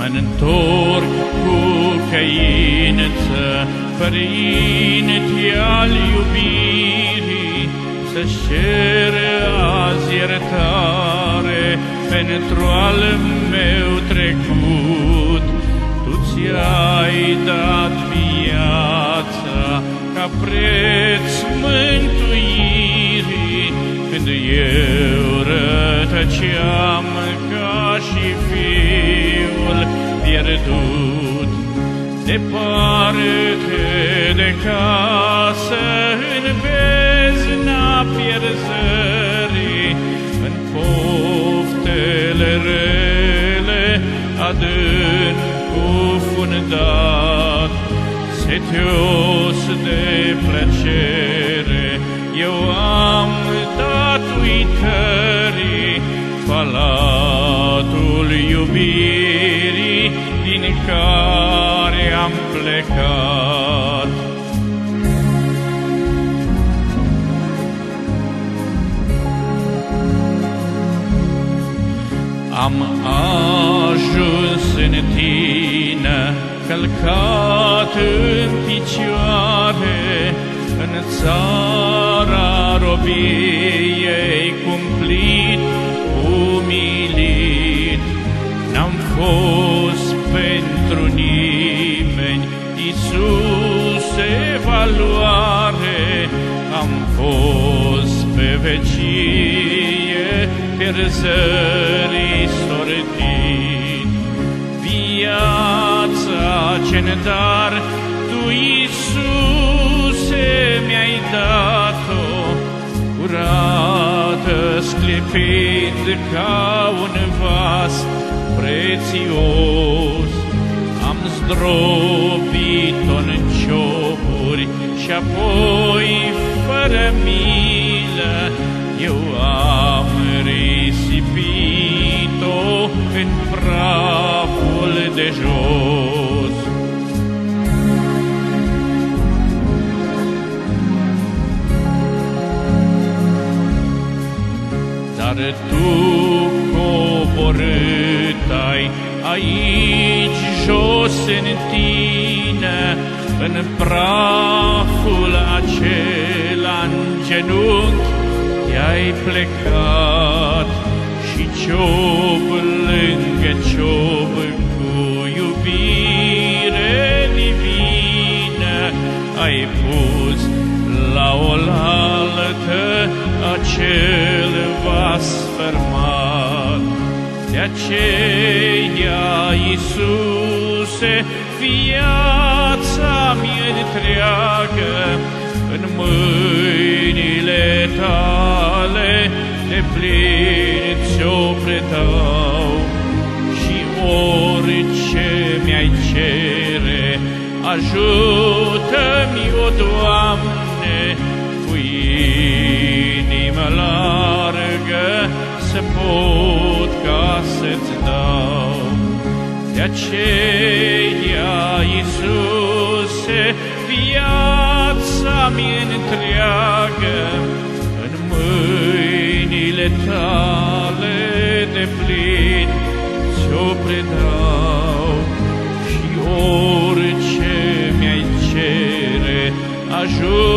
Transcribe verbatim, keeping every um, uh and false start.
Mă-ntorc cu căință, Părinte al iubirii, Să-ți cer azi iertare pentru al meu trecut. Tu ți-ai dat viața ca preț mântuirii, când eu rătăceam ca și fiul pierdut. Departe de casă, în bezna pierzării, în poftele rele, adânc cufundat, setios de plăcere, eu am dat uitării palatul iubirii din care am plecat. Am ajuns în tine, călcat în picioare, în țara robiei cumplit, umilit. N-am fost pentru nimeni, Iisuse, valoare, am fost pe vecie pierzării sortit. Viața ce-n dar Tu, Iisuse, mi-ai dat-o, curată, sclipind ca un vas prețios. Am zdrobit-o în ciopuri și apoi, fără milă, eu am risipit-o în praful de jos. Dar Tu coborât-ai aici jos în tine, în praful acela în genunchi te-ai plecat, și ciop lângă ciop cu iubire divină ai pus la oaltă acel vas sfărmat. De aceea, Iisuse, viața-mi întreagă în mâinile Tale deplin ți-o predau. Și orice mi-ai cere, ajută-mi, o Doamne, cu inimă largă să pot ca să-ți dau. De aceea, Iisuse, viața-mi întreagă în mâinile Tale deplin ți-o predau. Și orice mi-ai cere, ajută